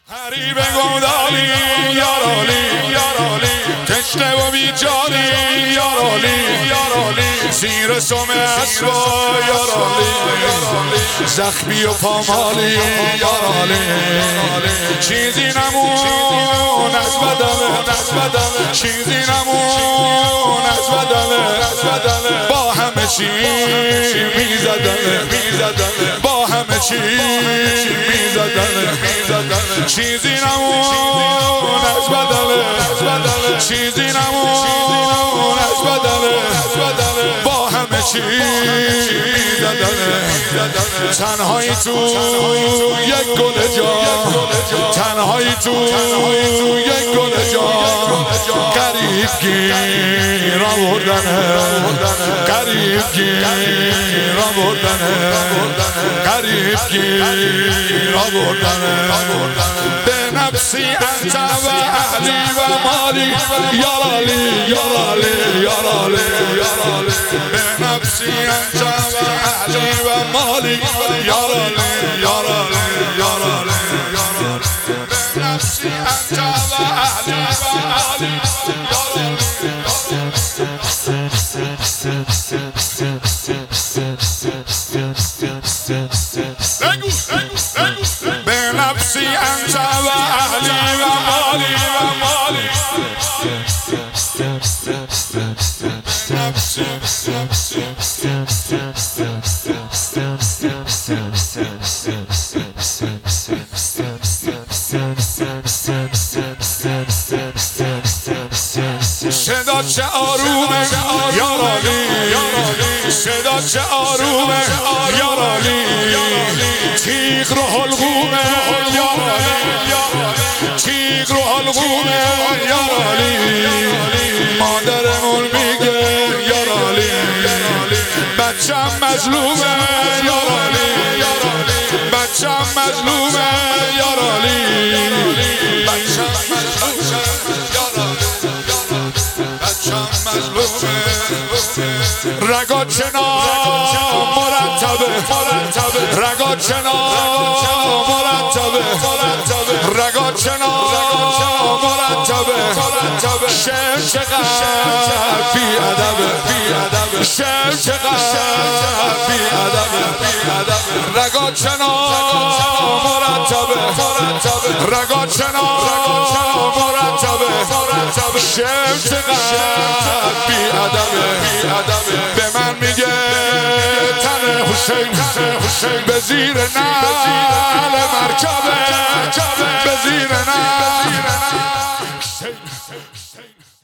غریب گودالی یارالی تشنه و بیجاری یارالی زیر سم اسبا یارالی زخمی و پامالی یارالی چیزی نمون از بدنه چیزی نمون از بدنه با همه چی میزدنه با همه چی میزدنه چیزی نمون از بدنه چیزی نمون از بدنه با همه چی میزدنه تنهایی تو یک گل جان تنهایی تو یک گل جان غریب گیر آوردنه غریب گیر آوردنه غریب گیر آوردنه به نفسی انت و اهلی و مالی یارالی به نفسی انت و اهلی و مالی یارالی به نفسی انت و اهلی و مالی به نفسی انت و اهلی و مالی صدا چه آرومه یارالی صدا چه آرومه یارالی تیغ رو حلقومه یارالی تیغ رو حلقومه یارالی مادرمون میگه یارالی بچم مظلومه یارالی بچم مظلومه یارالی بچم مظلومه رگا چنا مرتبه رگا چنا مرتبه رگا چنا مرتبه شم چقدر بی ادبه شم چقدر بی ادبه رگا چنا مرتبه رگا چنا مرتبه شم چقدر بی ادبه به من میگه تن حسین به زیر نعل مرکبه به زیر نعل